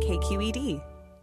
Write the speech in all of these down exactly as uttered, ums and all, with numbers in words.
K Q E D.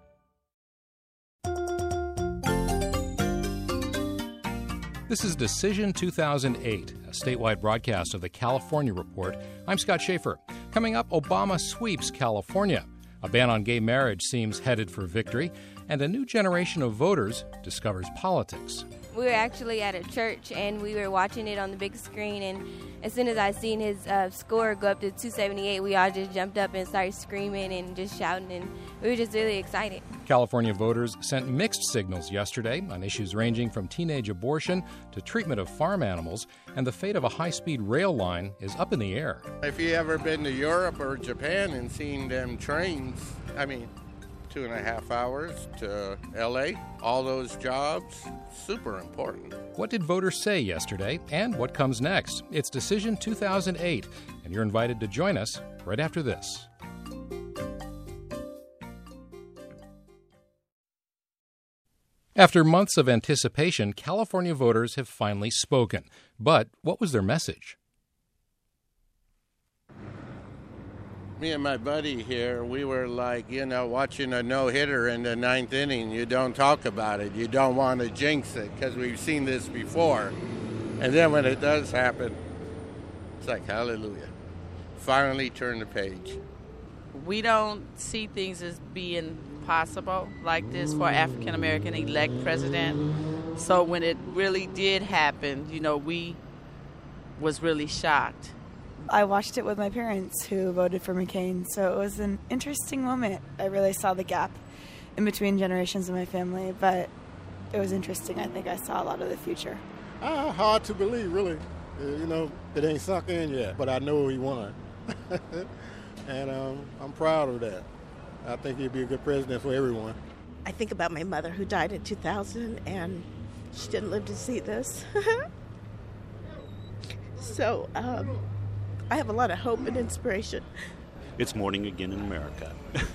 This is Decision two thousand eight, a statewide broadcast of the California Report. I'm Scott Schaefer. Coming up, Obama sweeps California. A ban on gay marriage seems headed for victory, and a new generation of voters discovers politics. We were actually at a church, and we were watching it on the big screen, and as soon as I seen his uh, score go up to two seventy-eight, we all just jumped up and started screaming and just shouting, and we were just really excited. California voters sent mixed signals yesterday on issues ranging from teenage abortion to treatment of farm animals, and the fate of a high-speed rail line is up in the air. If you ever been to Europe or Japan and seen them trains, I mean, two and a half hours to L A, all those jobs, super important. What did voters say yesterday, and what comes next? It's Decision two thousand eight, and you're invited to join us right after this. After months of anticipation, California voters have finally spoken. But what was their message? Me and my buddy here, we were like, you know, watching a no-hitter in the ninth inning. You don't talk about it. You don't want to jinx it because we've seen this before. And then when it does happen, it's like, hallelujah. Finally turn the page. We don't see things as being possible like this for African-American elect president. So when it really did happen, you know, we was really shocked. I watched it with my parents who voted for McCain, so it was an interesting moment. I really saw the gap in between generations of my family, but it was interesting. I think I saw a lot of the future. Uh, hard to believe, really. Uh, you know, it ain't sunk in yet, but I know he won. and um, I'm proud of that. I think he'd be a good president for everyone. I think about my mother who died in two thousand, and she didn't live to see this. so, um... I have a lot of hope and inspiration. It's morning again in America.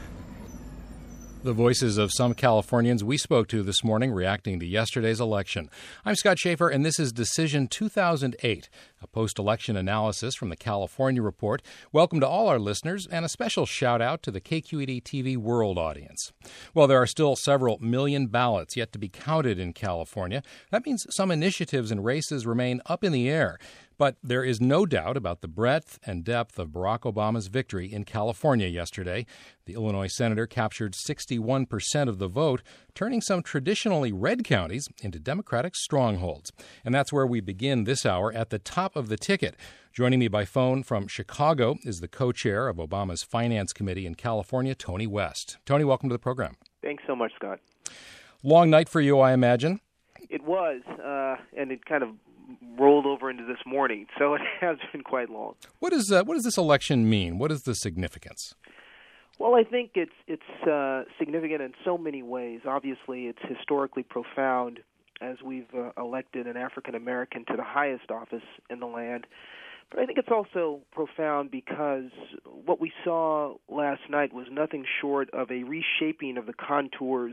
The voices of some Californians we spoke to this morning reacting to yesterday's election. I'm Scott Schaefer, and this is Decision two thousand eight, a post-election analysis from the California Report. Welcome to all our listeners, and a special shout-out to the K Q E D T V World audience. Well, there are still several million ballots yet to be counted in California. That means some initiatives and races remain up in the air. But there is no doubt about the breadth and depth of Barack Obama's victory in California yesterday. The Illinois senator captured sixty-one percent of the vote, turning some traditionally red counties into Democratic strongholds. And that's where we begin this hour, at the top of the ticket. Joining me by phone from Chicago is the co-chair of Obama's Finance Committee in California, Tony West. Tony, welcome to the program. Thanks so much, Scott. Long night for you, I imagine. It was, uh, and it kind of rolled over into this morning, so it has been quite long. What is uh, what does this election mean? What is the significance? Well, I think it's it's uh, significant in so many ways. Obviously, it's historically profound as we've uh, elected an African American to the highest office in the land. But I think it's also profound because what we saw last night was nothing short of a reshaping of the contours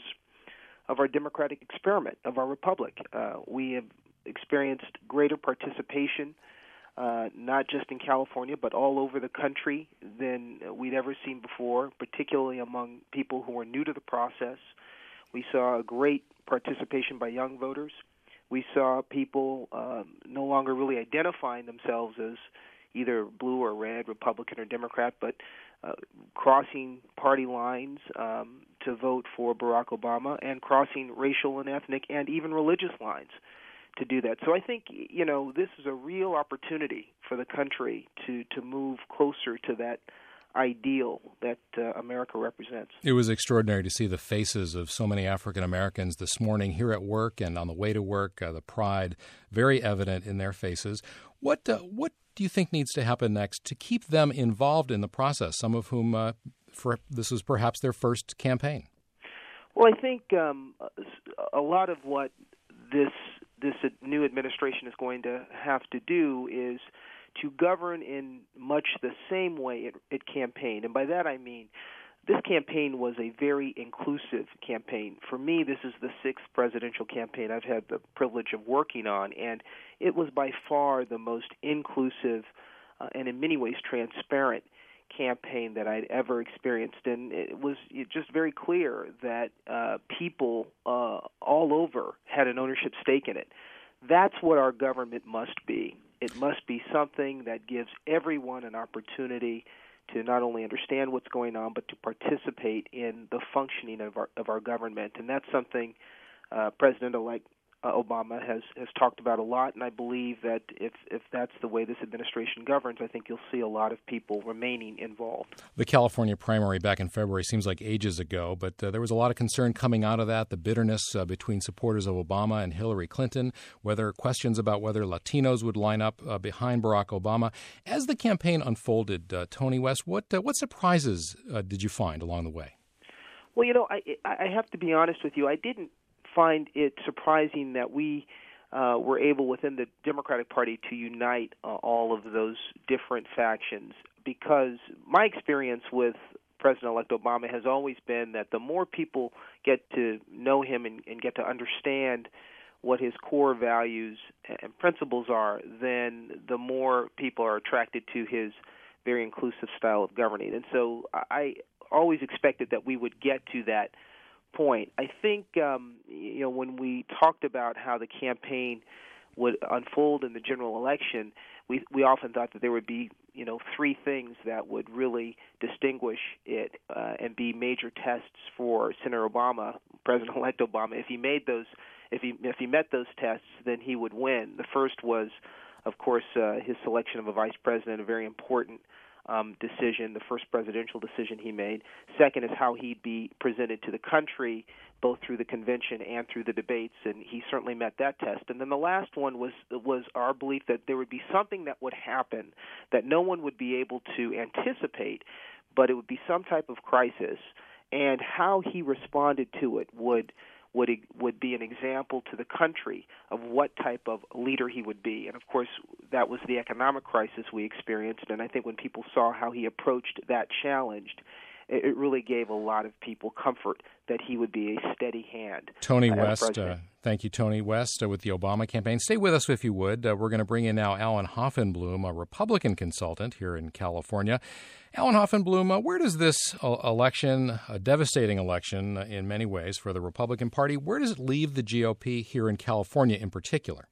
of our democratic experiment, of our republic. Uh, we have experienced greater participation, uh, not just in California, but all over the country than we'd ever seen before, particularly among people who are new to the process. We saw a great participation by young voters. We saw people um, no longer really identifying themselves as either blue or red, Republican or Democrat, but uh, crossing party lines um, to vote for Barack Obama, and crossing racial and ethnic and even religious lines to do that. So I think, you know, this is a real opportunity for the country to, to move closer to that ideal that uh, America represents. It was extraordinary to see the faces of so many African Americans this morning here at work and on the way to work, uh, the pride very evident in their faces. What uh, what do you think needs to happen next to keep them involved in the process, some of whom uh, for, this was perhaps their first campaign? Well, I think um, a lot of what this this new administration is going to have to do is to govern in much the same way it, it campaigned. And by that I mean this campaign was a very inclusive campaign. For me, this is the sixth presidential campaign I've had the privilege of working on, and it was by far the most inclusive uh, and in many ways transparent campaign that I'd ever experienced, and it was just very clear that uh, people uh, all over had an ownership stake in it. That's what our government must be. It must be something that gives everyone an opportunity to not only understand what's going on, but to participate in the functioning of our of our government, and that's something uh, President-elect Uh, Obama has, has talked about a lot, and I believe that if, if that's the way this administration governs, I think you'll see a lot of people remaining involved. The California primary back in February seems like ages ago, but uh, there was a lot of concern coming out of that, the bitterness uh, between supporters of Obama and Hillary Clinton, whether questions about whether Latinos would line up uh, behind Barack Obama. As the campaign unfolded, uh, Tony West, what, uh, what surprises uh, did you find along the way? Well, you know, I, I have to be honest with you. I didn't find it surprising that we uh, were able within the Democratic Party to unite uh, all of those different factions, because my experience with President-elect Obama has always been that the more people get to know him and, and get to understand what his core values and principles are, then the more people are attracted to his very inclusive style of governing. And so I always expected that we would get to that point. I think, um, you know, when we talked about how the campaign would unfold in the general election, we we often thought that there would be, you know, three things that would really distinguish it uh, and be major tests for Senator Obama, President-elect Obama. If he made those, if he if he met those tests, then he would win. The first was, of course, uh, his selection of a vice president, a very important Um, decision, the first presidential decision he made. Second is how he'd be presented to the country, both through the convention and through the debates, and he certainly met that test. And then the last one was was our belief that there would be something that would happen that no one would be able to anticipate, but it would be some type of crisis, and how he responded to it would would would be an example to the country of what type of leader he would be. And, of course, that was the economic crisis we experienced, and I think when people saw how he approached that challenge, it really gave a lot of people comfort that he would be a steady hand. Tony uh, West, uh, thank you, Tony West, uh, with the Obama campaign. Stay with us if you would. Uh, we're going to bring in now Alan Hoffenblum, a Republican consultant here in California. Alan Hoffenblum, uh, where does this uh, election, a devastating election uh, in many ways for the Republican Party, where does it leave the G O P here in California in particular?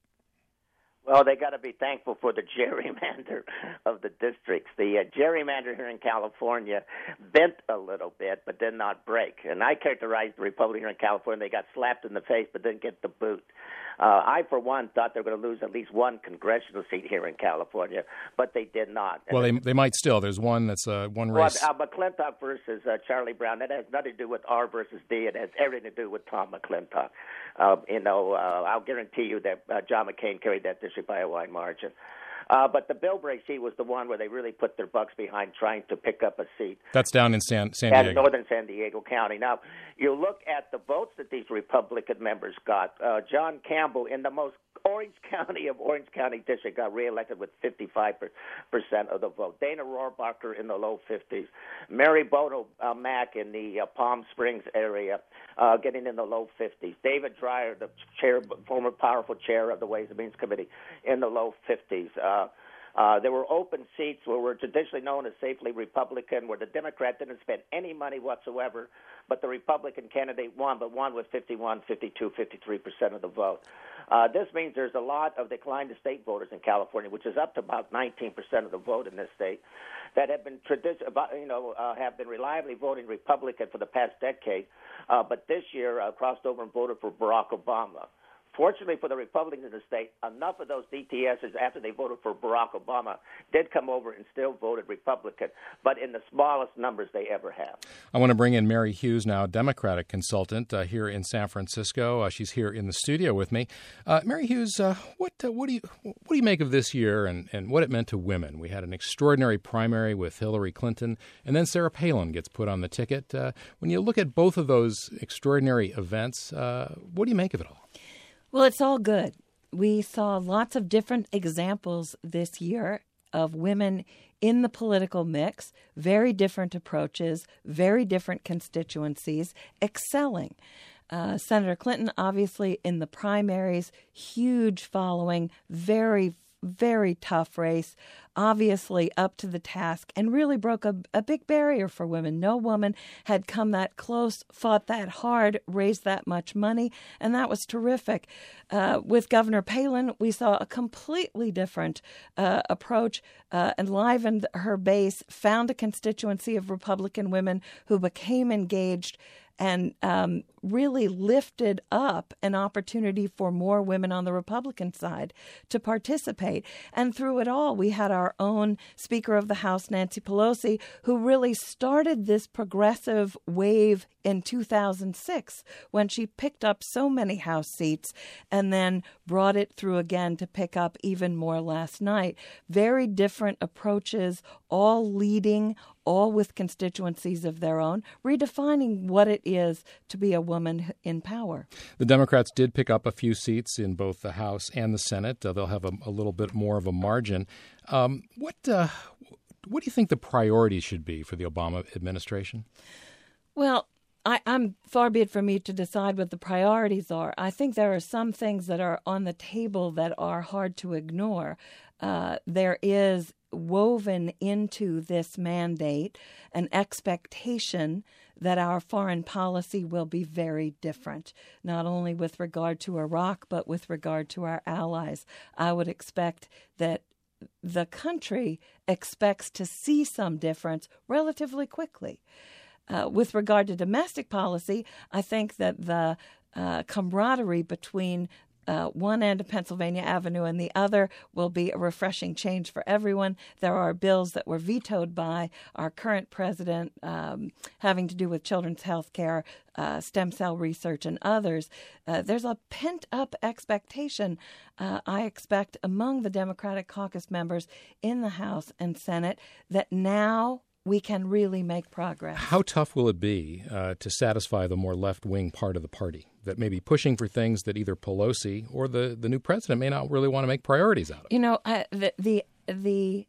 Well, they got to be thankful for the gerrymander of the districts. The uh, gerrymander here in California bent a little bit, but did not break. And I characterized the Republican here in California. They got slapped in the face, but didn't get the boot. Uh, I, for one, thought they were going to lose at least one congressional seat here in California, but they did not. And well, they they might still. There's one that's uh, one race. Well, uh, McClintock versus uh, Charlie Brown, that has nothing to do with R versus D. It has everything to do with Tom McClintock. Uh, you know, uh, I'll guarantee you that uh, John McCain carried that district by a wide margin. Uh, but the Bilbray seat was the one where they really put their bucks behind trying to pick up a seat. That's down in San, San Diego. Diego. Northern San Diego County. Now, you look at the votes that these Republican members got. Uh, John Campbell, in the most Orange County of Orange County district, got reelected with fifty-five percent of the vote. Dana Rohrabacher in the low fifties. Mary Bono uh, Mack in the uh, Palm Springs area uh, getting in the low fifties. David Dreyer, the chair, former powerful chair of the Ways and Means Committee, in the low fifties. Uh, Uh, there were open seats where were traditionally known as safely Republican, where the Democrat didn't spend any money whatsoever, but the Republican candidate won, but won with fifty-one, fifty-two, fifty-three percent of the vote. Uh, this means there's a lot of decline to state voters in California, which is up to about nineteen percent of the vote in this state, that have been tradi- you know uh, have been reliably voting Republican for the past decade, uh, but this year uh, crossed over and voted for Barack Obama. Fortunately for the Republicans in the state, enough of those D T Ss, after they voted for Barack Obama, did come over and still voted Republican, but in the smallest numbers they ever have. I want to bring in Mary Hughes now, Democratic consultant uh, here in San Francisco. Uh, she's here in the studio with me. Uh, Mary Hughes, uh, what uh, what do you what do you make of this year and, and what it meant to women? We had an extraordinary primary with Hillary Clinton, and then Sarah Palin gets put on the ticket. Uh, when you look at both of those extraordinary events, uh, what do you make of it all? Well, it's all good. We saw lots of different examples this year of women in the political mix, very different approaches, very different constituencies, excelling. Uh, Senator Clinton, obviously, in the primaries, huge following, very very tough race, obviously up to the task, and really broke a, a big barrier for women. No woman had come that close, fought that hard, raised that much money, and that was terrific. Uh, with Governor Palin, we saw a completely different uh, approach, uh, enlivened her base, found a constituency of Republican women who became engaged and um, really lifted up an opportunity for more women on the Republican side to participate. And through it all, we had our own Speaker of the House, Nancy Pelosi, who really started this progressive wave in two thousand six when she picked up so many House seats and then brought it through again to pick up even more last night. Very different approaches, all leading, all with constituencies of their own, redefining what it is to be a woman in power. The Democrats did pick up a few seats in both the House and the Senate. Uh, they'll have a, a little bit more of a margin. Um, what uh, what do you think the priorities should be for the Obama administration? Well, I, I'm far be it from me to decide what the priorities are. I think there are some things that are on the table that are hard to ignore. Uh, there is woven into this mandate an expectation that our foreign policy will be very different, not only with regard to Iraq, but with regard to our allies. I would expect that the country expects to see some difference relatively quickly. Uh, with regard to domestic policy, I think that the uh, camaraderie between Uh, one end of Pennsylvania Avenue and the other will be a refreshing change for everyone. There are bills that were vetoed by our current president um, having to do with children's health care, uh, stem cell research, and others. Uh, there's a pent-up expectation, uh, I expect, among the Democratic caucus members in the House and Senate that now we can really make progress. How tough will it be uh, to satisfy the more left-wing part of the party that may be pushing for things that either Pelosi or the, the new president may not really want to make priorities out of? You know, uh, the, the the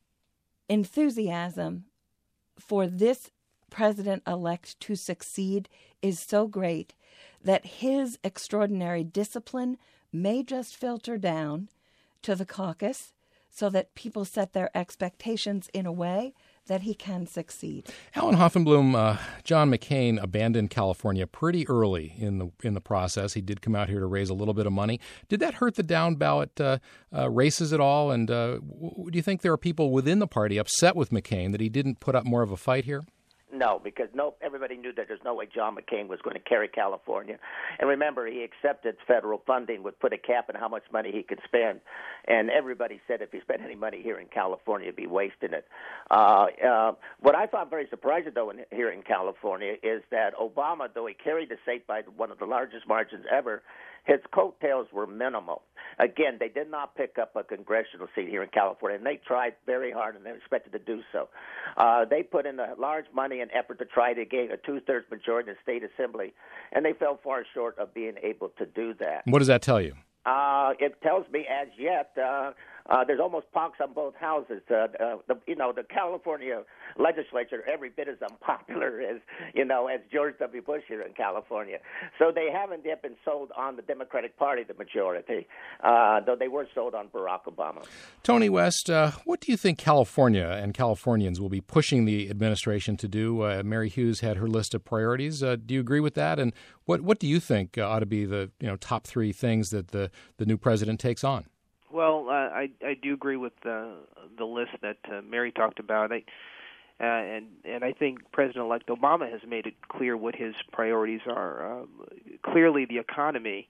enthusiasm for this president-elect to succeed is so great that his extraordinary discipline may just filter down to the caucus so that people set their expectations in a way that he can succeed. Alan Hoffenblum, uh, John McCain abandoned California pretty early in the in the process. He did come out here to raise a little bit of money. Did that hurt the down ballot uh, uh, races at all? And uh, w- do you think there are people within the party upset with McCain that he didn't put up more of a fight here? No, because no, everybody knew that there's no way John McCain was going to carry California. And remember, he accepted federal funding, would put a cap on how much money he could spend. And everybody said if he spent any money here in California, he'd be wasting it. Uh, uh, what I found very surprising, though, in, here in California is that Obama, though he carried the state by one of the largest margins ever, his coattails were minimal. Again, they did not pick up a congressional seat here in California, and they tried very hard, and they expected to do so. Uh, they put in a large money and effort to try to gain a two-thirds majority in the state assembly, and they fell far short of being able to do that. What does that tell you? Uh, it tells me, as yet, uh, uh, there's almost pox on both houses. Uh, uh, the, you know, the California legislature every bit as unpopular as, you know, as George W. Bush here in California. So they haven't yet been sold on the Democratic Party, the majority, uh, though they were sold on Barack Obama. Tony West, uh, what do you think California and Californians will be pushing the administration to do? Uh, Mary Hughes had her list of priorities. Uh, do you agree with that? And what what do you think uh, ought to be the you know top three things that the, the new president takes on? Well, uh, I I do agree with uh, the list that uh, Mary talked about. I, uh, and and I think President-elect Obama has made it clear what his priorities are. Um, clearly, the economy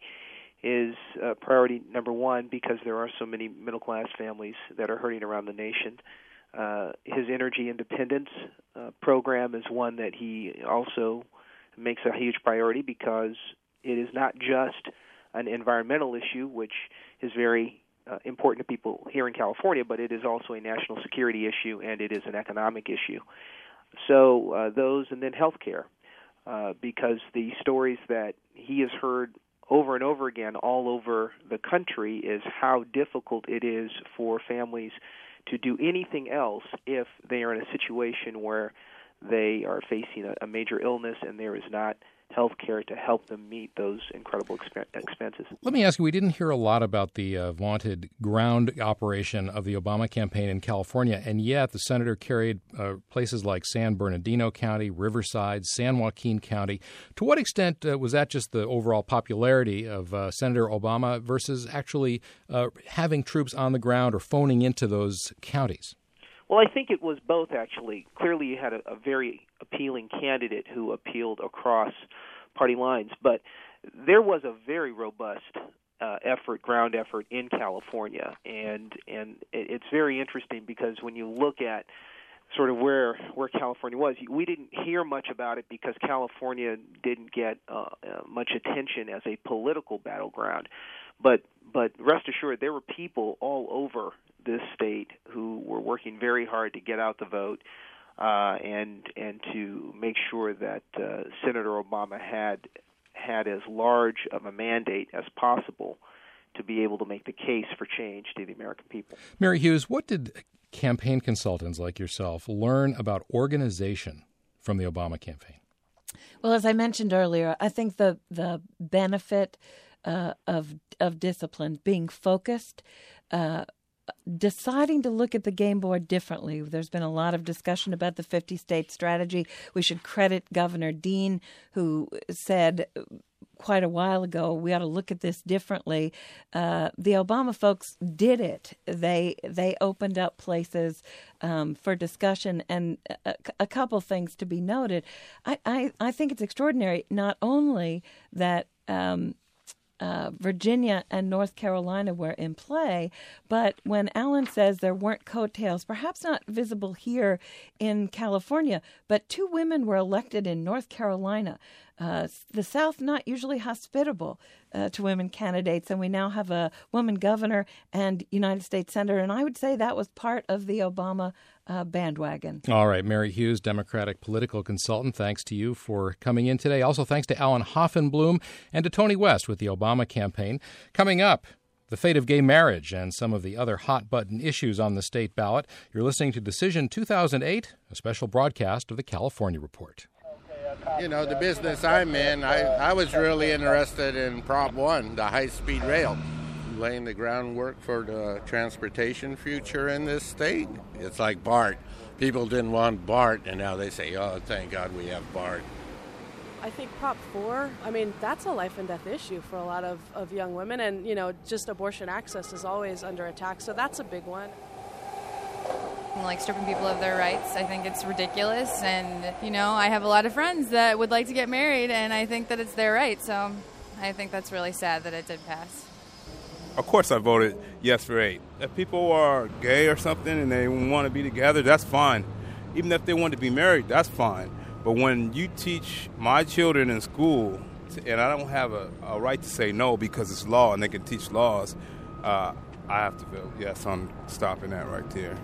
is uh, priority number one because there are so many middle-class families that are hurting around the nation. Uh, his energy independence uh, program is one that he also makes a huge priority because it is not just an environmental issue, which is very uh, important to people here in California, but it is also a national security issue and it is an economic issue. So uh, those, and then health care, uh, because the stories that he has heard over and over again all over the country is how difficult it is for families to do anything else if they are in a situation where they are facing a, a major illness and there is not health care to help them meet those incredible exp- expenses. Let me ask you, we didn't hear a lot about the uh, vaunted ground operation of the Obama campaign in California, and yet the senator carried uh, places like San Bernardino County, Riverside, San Joaquin County. To what extent uh, was that just the overall popularity of uh, Senator Obama versus actually uh, having troops on the ground or phoning into those counties? Well, I think it was both, actually. Clearly, you had a, a very appealing candidate who appealed across party lines, but there was a very robust uh, effort, ground effort in California, and and it, it's very interesting because when you look at sort of where where California was, we didn't hear much about it because California didn't get uh, uh, much attention as a political battleground, but but rest assured, there were people all over this state who were working very hard to get out the vote uh, and and to make sure that uh, Senator Obama had had as large of a mandate as possible to be able to make the case for change to the American people. Mary Hughes, what did campaign consultants like yourself learn about organization from the Obama campaign? Well, as I mentioned earlier, I think the the benefit uh, of of discipline, being focused, uh, deciding to look at the game board differently. There's been a lot of discussion about the fifty-state strategy. We should credit Governor Dean, who said quite a while ago, we ought to look at this differently. Uh, the Obama folks did it. They they opened up places um, for discussion, and a, a couple things to be noted. I, I, I think it's extraordinary not only that um, Uh, Virginia and North Carolina were in play, but when Alan says there weren't coattails, perhaps not visible here in California, but two women were elected in North Carolina. Uh, the South not usually hospitable uh, to women candidates, and we now have a woman governor and United States senator, and I would say that was part of the Obama uh, bandwagon. All right, Mary Hughes, Democratic political consultant, thanks to you for coming in today. Also, thanks to Alan Hoffenblum and to Tony West with the Obama campaign. Coming up, the fate of gay marriage and some of the other hot-button issues on the state ballot. You're listening to Decision two thousand eight, a special broadcast of the California Report. You know, the business I'm in, I, I was really interested in Prop one, the high-speed rail, laying the groundwork for the transportation future in this state. It's like BART. People didn't want BART, and now they say, oh, thank God we have BART. I think Prop four, I mean, that's a life and death issue for a lot of, of young women, and, you know, just abortion access is always under attack, so that's a big one. Like stripping people of their rights, I think it's ridiculous, and, you know, I have a lot of friends that would like to get married, and I think that it's their right, so I think that's really sad that it did pass. Of course I voted yes for eight. If people are gay or something and they want to be together, that's fine. Even if they want to be married, that's fine. But when you teach my children in school, and I don't have a, a right to say no because it's law and they can teach laws, uh, I have to vote yes on stopping that right there.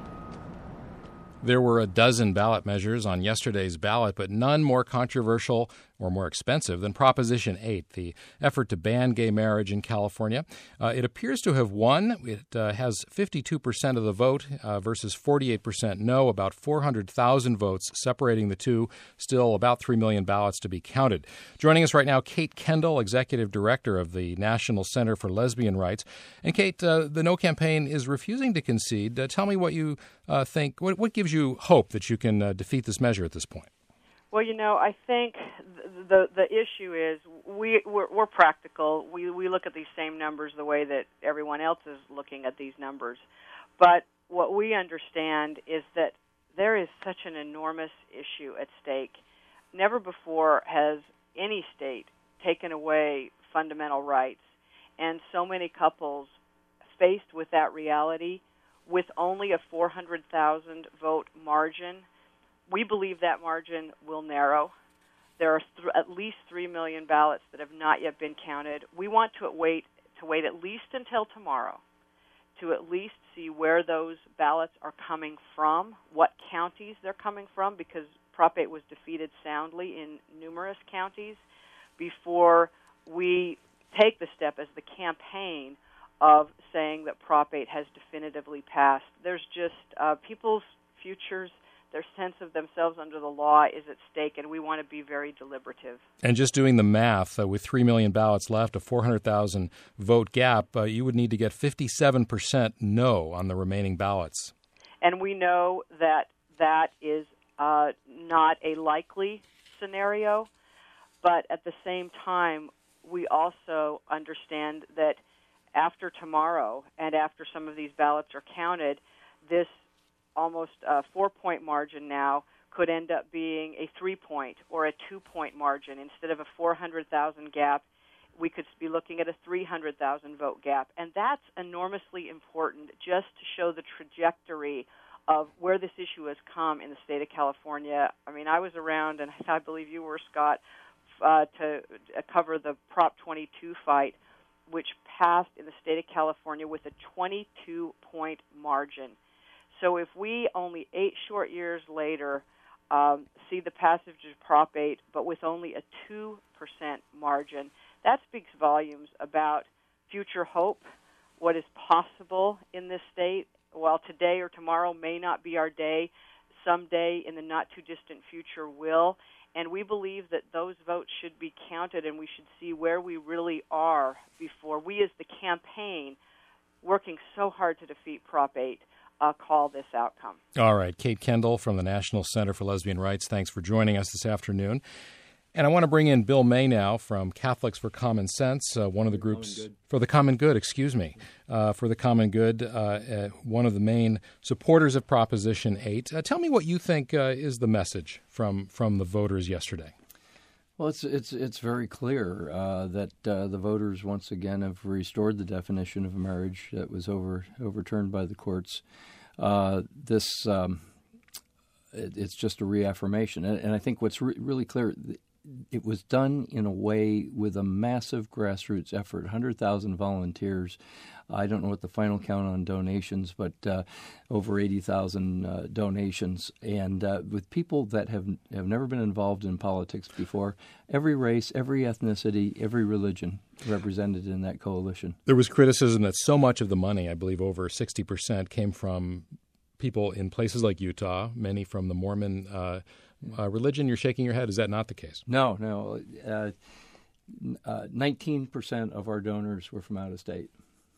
There were a dozen ballot measures on yesterday's ballot, but none more controversial or more expensive than Proposition eight, the effort to ban gay marriage in California. Uh, it appears to have won. It uh, has fifty-two percent of the vote uh, versus forty-eight percent no, about four hundred thousand votes separating the two, still about three million ballots to be counted. Joining us right now, Kate Kendall, Executive Director of the National Center for Lesbian Rights. And Kate, uh, the No campaign is refusing to concede. Uh, tell me what you uh, think, what, what gives you hope that you can uh, defeat this measure at this point? Well, you know, I think the the issue is we we're, we're practical. We we look at these same numbers the way that everyone else is looking at these numbers. But what we understand is that there is such an enormous issue at stake. Never before has any state taken away fundamental rights, and so many couples faced with that reality with only a four hundred thousand vote margin. We believe that margin will narrow. There are th- at least three million ballots that have not yet been counted. We want to wait to wait at least until tomorrow to at least see where those ballots are coming from, what counties they're coming from, because Prop eight was defeated soundly in numerous counties, before we take the step as the campaign of saying that Prop eight has definitively passed. There's just uh, people's futures, their sense of themselves under the law is at stake, and we want to be very deliberative. And just doing the math, uh, with three million ballots left, a four hundred thousand vote gap, uh, you would need to get fifty-seven percent no on the remaining ballots. And we know that that is uh, not a likely scenario, but at the same time, we also understand that after tomorrow and after some of these ballots are counted, this almost uh, four-point margin now could end up being a three-point or a two-point margin. Instead of a four hundred thousand gap, we could be looking at a three hundred thousand vote gap. And that's enormously important just to show the trajectory of where this issue has come in the state of California. I mean, I was around, and I believe you were, Scott, uh, to cover the Prop twenty-two fight, which passed in the state of California with a twenty-two point margin. So if we only eight short years later um, see the passage of Prop eight, but with only a two percent margin, that speaks volumes about future hope, what is possible in this state. While today or tomorrow may not be our day, someday in the not-too-distant future will. And we believe that those votes should be counted, and we should see where we really are before we, as the campaign, working so hard to defeat Prop eight, Uh, call this outcome. All right. Kate Kendall from the National Center for Lesbian Rights, thanks for joining us this afternoon. And I want to bring in Bill May now from Catholics for Common Sense, uh, one of the groups for the common good, excuse me, uh, for the common good, uh, uh, one of the main supporters of Proposition eight. Uh, tell me what you think uh, is the message from, from the voters yesterday. Well, it's it's it's very clear uh, that uh, the voters once again have restored the definition of marriage that was over overturned by the courts. Uh, this um, it, it's just a reaffirmation, and, and I think what's re- really clear, it was done in a way with a massive grassroots effort, one hundred thousand volunteers. I don't know what the final count on donations, but uh, over eighty thousand uh, donations, and uh, with people that have have never been involved in politics before, every race, every ethnicity, every religion represented in that coalition. There was criticism that so much of the money, I believe over sixty percent, came from people in places like Utah, many from the Mormon uh, uh, religion. You're shaking your head. Is that not the case? No, no. Uh, uh, nineteen percent of our donors were from out of state.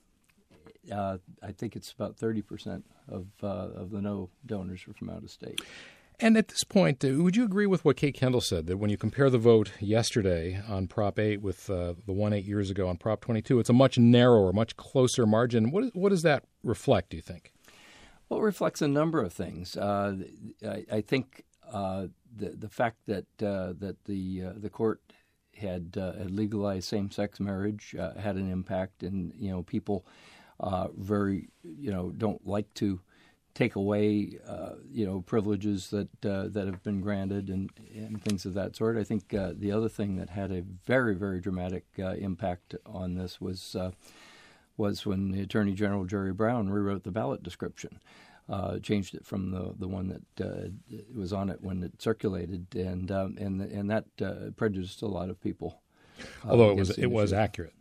Uh, I think it's about thirty percent of uh, of the no donors were from out of state. And at this point, uh, would you agree with what Kate Kendall said, that when you compare the vote yesterday on Prop eight with uh, the one eight years ago on Prop twenty-two, it's a much narrower, much closer margin? What, is, what does that reflect, do you think? Well, it reflects a number of things. Uh, I, I think uh, the the fact that uh, that the uh, the court had, uh, had legalized same-sex marriage uh, had an impact, and you know people. Uh, very, you know, don't like to take away, uh, you know, privileges that uh, that have been granted and, and things of that sort. I think uh, the other thing that had a very, very dramatic uh, impact on this was uh, was when the Attorney General Jerry Brown rewrote the ballot description, uh, changed it from the the one that uh, was on it when it circulated, and um, and and that uh, prejudiced a lot of people. Uh, Although it was it was accurate.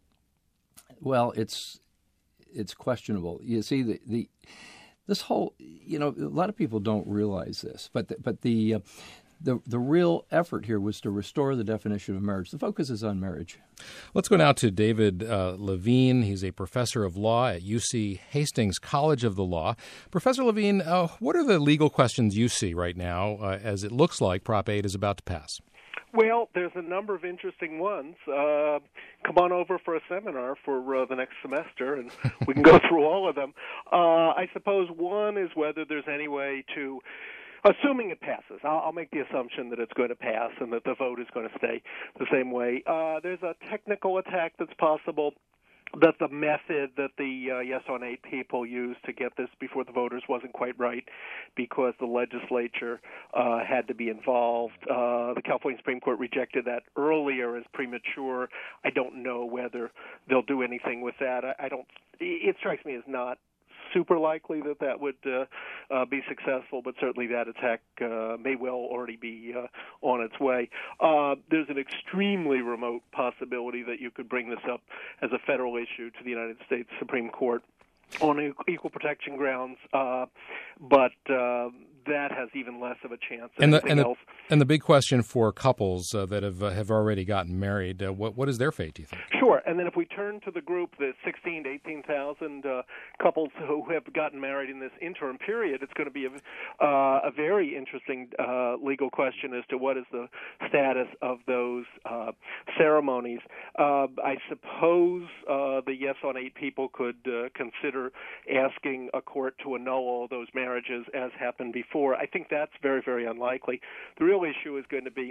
Well, it's. It's questionable. You see, the, the this whole, you know, a lot of people don't realize this, but the, but the uh, the the real effort here was to restore the definition of marriage. The focus is on marriage. Let's go now to David uh, Levine. He's a professor of law at U C Hastings College of the Law. Professor Levine, uh, what are the legal questions you see right now uh, as it looks like Prop eight is about to pass? Well, there's a number of interesting ones. Uh, come on over for a seminar for uh, the next semester, and we can go through all of them. Uh, I suppose one is whether there's any way to, assuming it passes, I'll, I'll make the assumption that it's going to pass and that the vote is going to stay the same way. Uh, there's a technical attack that's possible. That the method that the uh, Yes on eight people used to get this before the voters wasn't quite right because the legislature uh, had to be involved. Uh, the California Supreme Court rejected that earlier as premature. I don't know whether they'll do anything with that. I, I don't. It strikes me as not super likely that that would uh, uh, be successful, but certainly that attack uh, may well already be uh, on its way. Uh, there's an extremely remote possibility that you could bring this up as a federal issue to the United States Supreme Court. on equal protection grounds, uh, but uh, that has even less of a chance than and the, anything and the, else. And the big question for couples uh, that have uh, have already gotten married, uh, what what is their fate, do you think? Sure, and then if we turn to the group, the sixteen to eighteen thousand uh, couples who have gotten married in this interim period, it's going to be a, uh, a very interesting uh, legal question as to what is the status of those uh, ceremonies. Uh, I suppose uh, the yes on eight people could uh, consider asking a court to annul all those marriages as happened before. I think that's very, very unlikely. The real issue is going to be,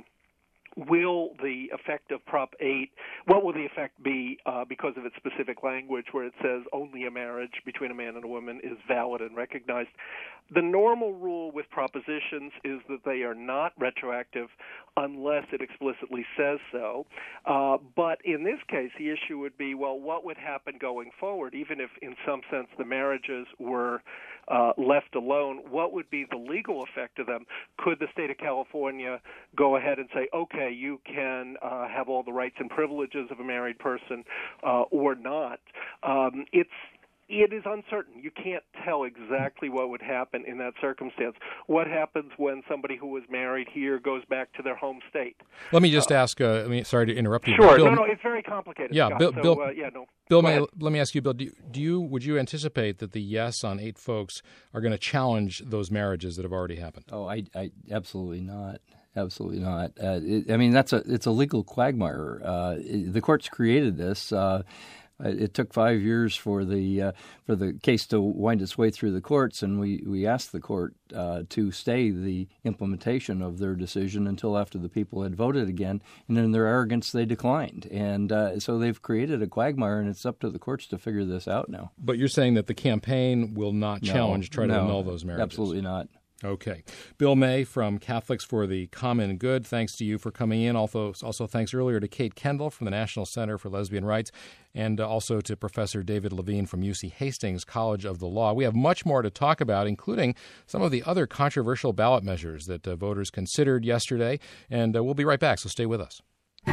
will the effect of Prop eight, what will the effect be uh, because of its specific language where it says only a marriage between a man and a woman is valid and recognized? The normal rule with propositions is that they are not retroactive unless it explicitly says so. Uh, but in this case, the issue would be, well, what would happen going forward, even if in some sense the marriages were uh, left alone? What would be the legal effect of them? Could the state of California go ahead and say, okay, you can uh, have all the rights and privileges of a married person uh, or not? Um, it's It is uncertain. You can't tell exactly what would happen in that circumstance. What happens when somebody who was married here goes back to their home state? Let me just uh, ask, uh, I mean, sorry to interrupt you. Sure. Bill, no, no, it's very complicated. Yeah, Scott. Bill, so, Bill, uh, yeah, no. Bill may, let me ask you, Bill, do you, do you, would you anticipate that the yes on eight folks are going to challenge those marriages that have already happened? Oh, I, I absolutely not. Absolutely not. Uh, it, I mean, that's a it's a legal quagmire. Uh, it, the courts created this. Uh, It took five years for the uh, for the case to wind its way through the courts, and we, we asked the court uh, to stay the implementation of their decision until after the people had voted again. And in their arrogance, they declined. And uh, so they've created a quagmire, and it's up to the courts to figure this out now. But you're saying that the campaign will not No, challenge, try no, to annul those marriages? Absolutely not. Okay. Bill May from Catholics for the Common Good, thanks to you for coming in. Also, also thanks earlier to Kate Kendall from the National Center for Lesbian Rights, and also to Professor David Levine from U C Hastings College of the Law. We have much more to talk about, including some of the other controversial ballot measures that uh, voters considered yesterday, and uh, we'll be right back, so stay with us.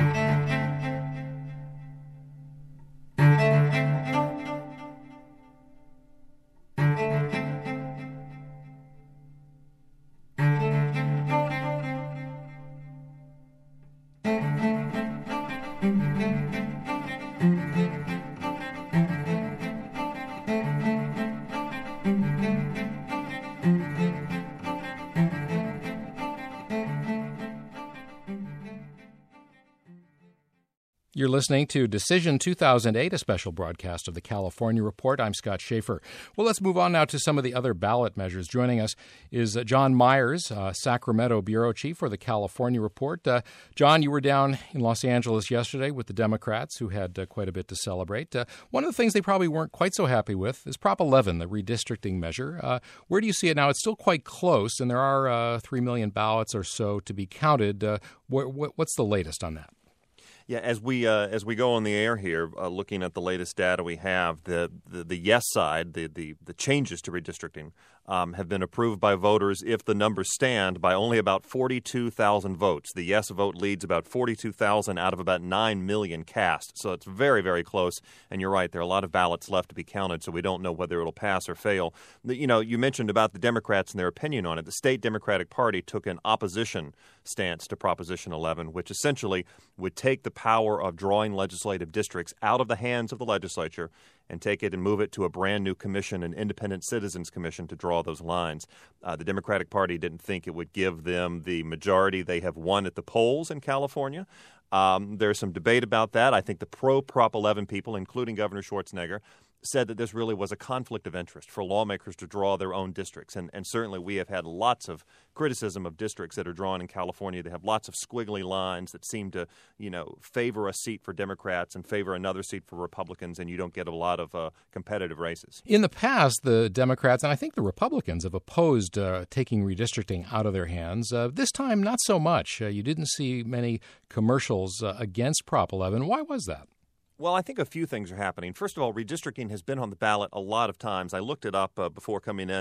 You're listening to Decision two thousand eight, a special broadcast of the California Report. I'm Scott Schaefer. Well, let's move on now to some of the other ballot measures. Joining us is uh, John Myers, uh, Sacramento Bureau Chief for the California Report. Uh, John, you were down in Los Angeles yesterday with the Democrats, who had uh, quite a bit to celebrate. Uh, one of the things they probably weren't quite so happy with is Prop eleven, the redistricting measure. Uh, where do you see it now? It's still quite close, and there are uh, three million ballots or so to be counted. Uh, wh- wh- what's the latest on that? Yeah, as we uh, as we go on the air here, uh, looking at the latest data we have, the the, the yes side, the, the the changes to redistricting um, have been approved by voters if the numbers stand by only about forty-two thousand votes. The yes vote leads about forty-two thousand out of about nine million cast. So it's very, very close. And you're right, there are a lot of ballots left to be counted, so we don't know whether it'll pass or fail. The, you know, you mentioned about the Democrats and their opinion on it. The state Democratic Party took an opposition stance to Proposition eleven, which essentially would take the power of drawing legislative districts out of the hands of the legislature and take it and move it to a brand new commission, an independent citizens commission, to draw those lines. Uh, the Democratic Party didn't think it would give them the majority they have won at the polls in California. Um, there's some debate about that. I think the pro-Prop eleven people, including Governor Schwarzenegger, said that this really was a conflict of interest for lawmakers to draw their own districts. And, and certainly we have had lots of criticism of districts that are drawn in California. They have lots of squiggly lines that seem to, you know, favor a seat for Democrats and favor another seat for Republicans, and you don't get a lot of uh, competitive races. In the past, the Democrats, and I think the Republicans, have opposed uh, taking redistricting out of their hands. Uh, this time, not so much. Uh, you didn't see many commercials uh, against Prop eleven. Why was that? Well, I think a few things are happening. First of all, redistricting has been on the ballot a lot of times. I looked it up uh, before coming in.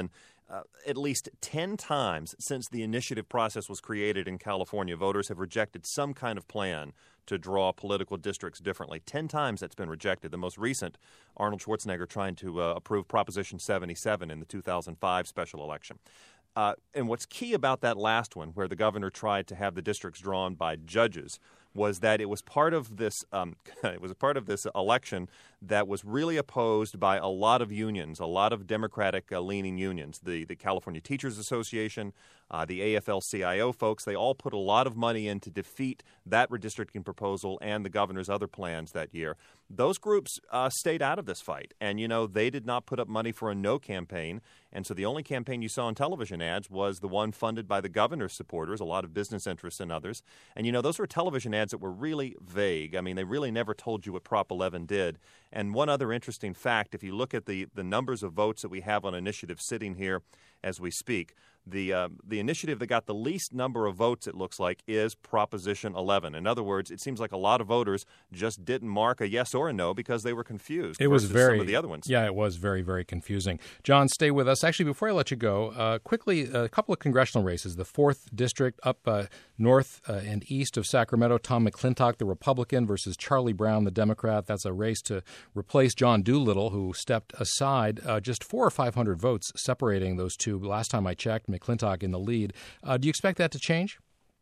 Uh, at least ten times since the initiative process was created in California, voters have rejected some kind of plan to draw political districts differently. Ten times that's been rejected. The most recent, Arnold Schwarzenegger trying to uh, approve Proposition seventy-seven in the two thousand five special election. Uh, and what's key about that last one, where the governor tried to have the districts drawn by judges, was that it was part of this um, it was a part of this election that was really opposed by a lot of unions, a lot of Democratic-leaning uh, unions. The the California Teachers Association, uh, the A F L C I O folks, they all put a lot of money in to defeat that redistricting proposal and the governor's other plans that year. Those groups uh, stayed out of this fight, and, you know, they did not put up money for a no campaign, and so the only campaign you saw in television ads was the one funded by the governor's supporters, a lot of business interests and others. And, you know, those were television ads that were really vague. I mean, they really never told you what Prop eleven did. And one other interesting fact, if you look at the, the numbers of votes that we have on initiative sitting here as we speak, the uh, the initiative that got the least number of votes, it looks like, is Proposition eleven. In other words, it seems like a lot of voters just didn't mark a yes or a no because they were confused. It was very, some of the other ones. Yeah, it was very, very confusing. John, stay with us. Actually, before I let you go, uh, quickly, a couple of congressional races. The fourth District up uh, north uh, and east of Sacramento, Tom McClintock, the Republican, versus Charlie Brown, the Democrat. That's a race to replace John Doolittle, who stepped aside. Uh, just four or five hundred votes separating those two. Last time I checked, McClintock in the lead. Uh, do you expect that to change?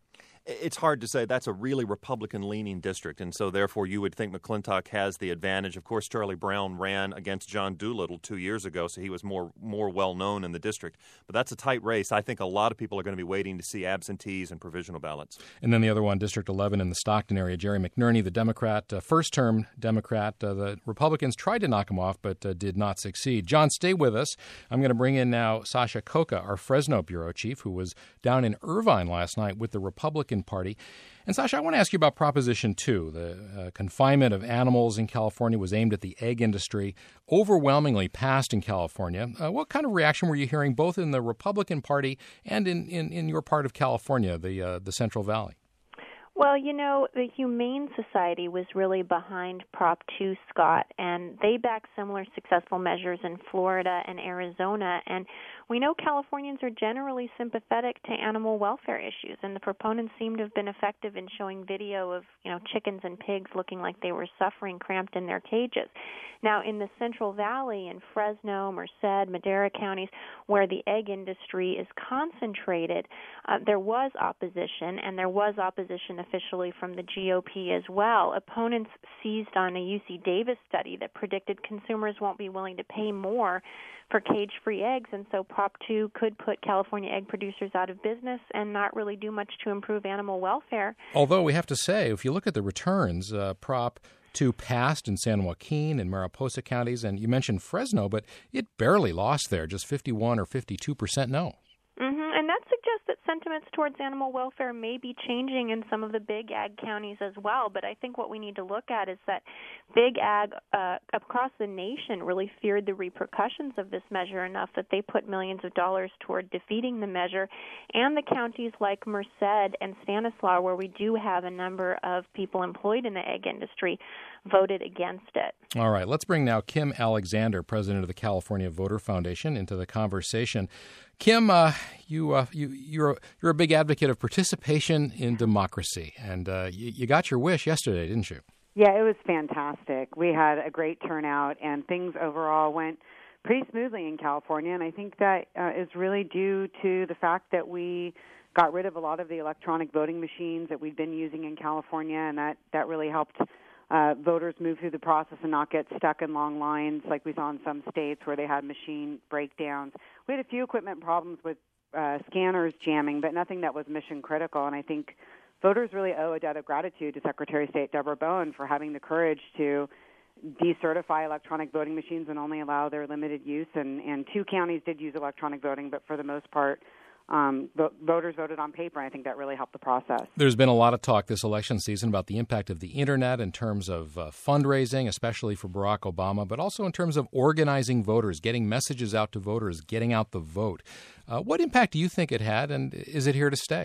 It's hard to say. That's a really Republican-leaning district, and so therefore you would think McClintock has the advantage. Of course, Charlie Brown ran against John Doolittle two years ago, so he was more more well-known in the district. But that's a tight race. I think a lot of people are going to be waiting to see absentees and provisional ballots. And then the other one, District eleven in the Stockton area, Jerry McNerney, the Democrat, uh, first-term Democrat. Uh, the Republicans tried to knock him off, but uh, did not succeed. John, stay with us. I'm going to bring in now Sasha Khokha, our Fresno bureau chief, who was down in Irvine last night with the Republican Party. And Sasha, I want to ask you about Proposition two. The uh, confinement of animals in California was aimed at the egg industry, overwhelmingly passed in California. Uh, what kind of reaction were you hearing both in the Republican Party and in, in, in your part of California, the uh, the Central Valley? Well, you know, the Humane Society was really behind Prop two, Scott, and they backed similar successful measures in Florida and Arizona. And we know Californians are generally sympathetic to animal welfare issues, and the proponents seem to have been effective in showing video of, you know, chickens and pigs looking like they were suffering cramped in their cages. Now, in the Central Valley, in Fresno, Merced, Madera counties, where the egg industry is concentrated, uh, there was opposition, and there was opposition officially from the G O P as well. Opponents seized on a U C Davis study that predicted consumers won't be willing to pay more for cage-free eggs, and so Prop two could put California egg producers out of business and not really do much to improve animal welfare. Although we have to say, if you look at the returns, uh, Prop two passed in San Joaquin and Mariposa counties, and you mentioned Fresno, but it barely lost there, just fifty-one or fifty-two percent no. Mm-hmm. And that suggests that sentiments towards animal welfare may be changing in some of the big ag counties as well. But I think what we need to look at is that big ag uh, across the nation really feared the repercussions of this measure enough that they put millions of dollars toward defeating the measure. And the counties like Merced and Stanislaus, where we do have a number of people employed in the egg industry, voted against it. All right, let's bring now Kim Alexander, president of the California Voter Foundation, into the conversation. Kim, uh, you, uh, you, you're, a, you're a big advocate of participation in democracy, and uh, you, you got your wish yesterday, didn't you? Yeah, it was fantastic. We had a great turnout, and things overall went pretty smoothly in California, and I think that uh, is really due to the fact that we got rid of a lot of the electronic voting machines that we'd been using in California, and that, that really helped Uh, voters move through the process and not get stuck in long lines like we saw in some states where they had machine breakdowns. We had a few equipment problems with uh, scanners jamming, but nothing that was mission critical. And I think voters really owe a debt of gratitude to Secretary of State Deborah Bowen for having the courage to decertify electronic voting machines and only allow their limited use. And, and two counties did use electronic voting, but for the most part, Um, voters voted on paper, and I think that really helped the process. There's been a lot of talk this election season about the impact of the Internet in terms of uh, fundraising, especially for Barack Obama, but also in terms of organizing voters, getting messages out to voters, getting out the vote. Uh, what impact do you think it had, and is it here to stay?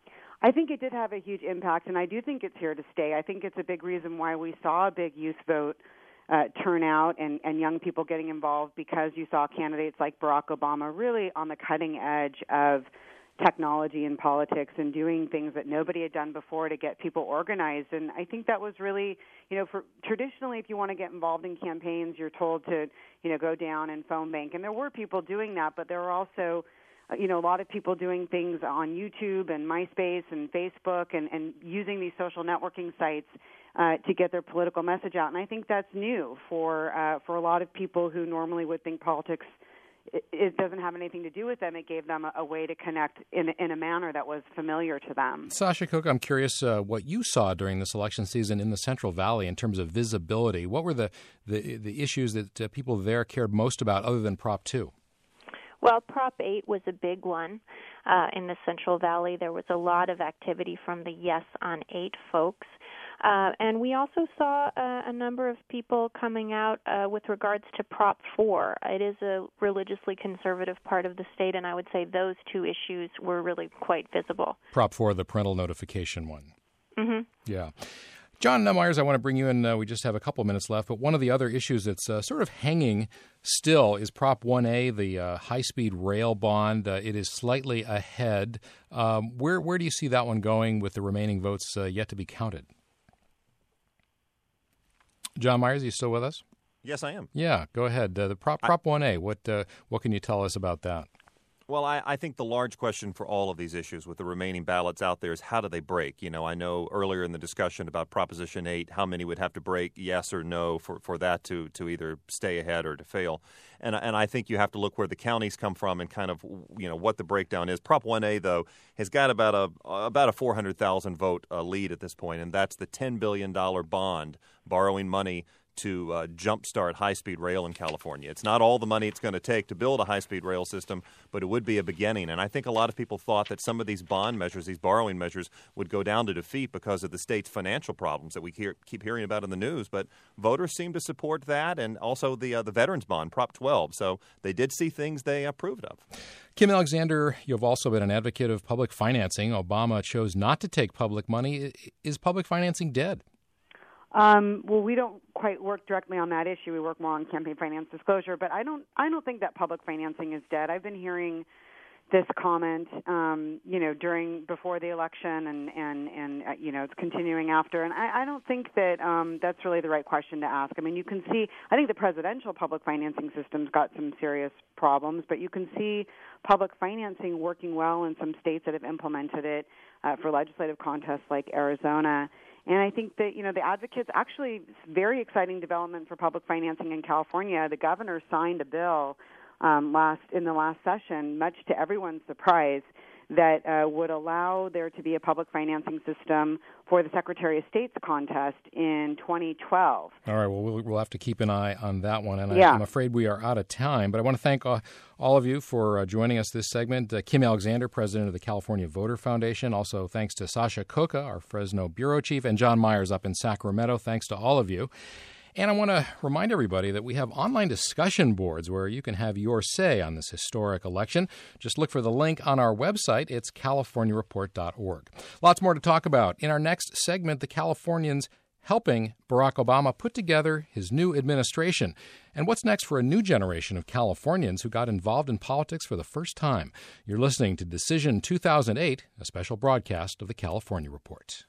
I think it did have a huge impact, and I do think it's here to stay. I think it's a big reason why we saw a big youth vote uh, turnout and, and young people getting involved because you saw candidates like Barack Obama really on the cutting edge of technology and politics and doing things that nobody had done before to get people organized. And I think that was really, you know, for traditionally, if you want to get involved in campaigns, you're told to, you know, go down and phone bank. And there were people doing that, but there were also, uh, you know, a lot of people doing things on YouTube and MySpace and Facebook and, and using these social networking sites uh, to get their political message out. And I think that's new for uh, for a lot of people who normally would think politics it doesn't have anything to do with them. It gave them a, a way to connect in, in a manner that was familiar to them. Sasha Cook, I'm curious uh, what you saw during this election season in the Central Valley in terms of visibility. What were the, the, the issues that uh, people there cared most about other than Prop two? Well, Prop eight was a big one uh, in the Central Valley. There was a lot of activity from the Yes on eight folks. Uh, and we also saw uh, a number of people coming out uh, with regards to Prop four. It is a religiously conservative part of the state, and I would say those two issues were really quite visible. Prop four, the parental notification one. Mm-hmm. Yeah. John Myers, I want to bring you in. Uh, we just have a couple minutes left, but one of the other issues that's uh, sort of hanging still is Prop one A, the uh, high-speed rail bond. Uh, it is slightly ahead. Um, where, where do you see that one going with the remaining votes uh, yet to be counted? John Myers, are you still with us? Yes, I am. Yeah, go ahead. Uh, the Prop Prop one A, what uh, what can you tell us about that? Well, I, I think the large question for all of these issues with the remaining ballots out there is how do they break? You know, I know earlier in the discussion about Proposition eight, how many would have to break, yes or no, for, for that to, to either stay ahead or to fail. And, and I think you have to look where the counties come from and kind of, you know, what the breakdown is. Prop one A, though, has got about a about a four hundred thousand vote uh, lead at this point, and that's the ten billion dollars bond, borrowing money to uh, jumpstart high-speed rail in California. It's not all the money it's going to take to build a high-speed rail system, but it would be a beginning. And I think a lot of people thought that some of these bond measures, these borrowing measures, would go down to defeat because of the state's financial problems that we hear, keep hearing about in the news. But voters seem to support that, and also the uh, the Veterans Bond, Prop twelve. So they did see things they approved of. Kim Alexander, you've also been an advocate of public financing. Obama chose not to take public money. Is public financing dead? Um, well, we don't quite work directly on that issue. We work more on campaign finance disclosure, but I don't. I don't think that public financing is dead. I've been hearing this comment, um, you know, during before the election, and and and uh, you know, it's continuing after. And I, I don't think that um, that's really the right question to ask. I mean, you can see. I think the presidential public financing system's got some serious problems, but you can see public financing working well in some states that have implemented it uh, for legislative contests like Arizona. And I think that, you know, the advocates, actually, very exciting development for public financing in California. The governor signed a bill um, last in the last session, much to everyone's surprise, that uh, would allow there to be a public financing system for the Secretary of State's contest in twenty twelve. All right, well, we'll, we'll have to keep an eye on that one. And yeah. I, I'm afraid we are out of time. But I want to thank uh, all of you for uh, joining us this segment. Uh, Kim Alexander, president of the California Voter Foundation. Also, thanks to Sasha Coca, our Fresno bureau chief, and John Myers up in Sacramento. Thanks to all of you. And I want to remind everybody that we have online discussion boards where you can have your say on this historic election. Just look for the link on our website. It's california report dot org. Lots more to talk about. In our next segment, the Californians helping Barack Obama put together his new administration. And what's next for a new generation of Californians who got involved in politics for the first time? You're listening to Decision two thousand eight, a special broadcast of the California Report.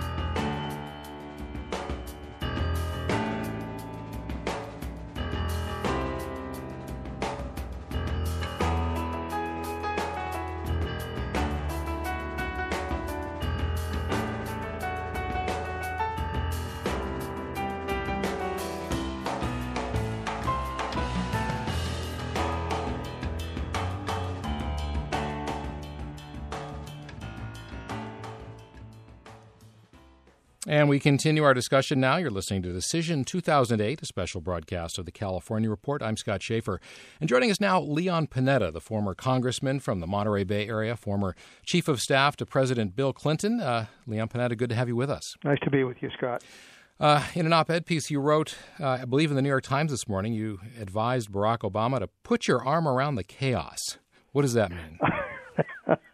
And we continue our discussion now. You're listening to Decision two thousand eight, a special broadcast of the California Report. I'm Scott Schaefer. And joining us now, Leon Panetta, the former congressman from the Monterey Bay area, former chief of staff to President Bill Clinton. Uh, Leon Panetta, good to have you with us. Nice to be with you, Scott. Uh, in an op-ed piece you wrote, uh, I believe in the New York Times this morning, you advised Barack Obama to put your arm around the chaos. What does that mean?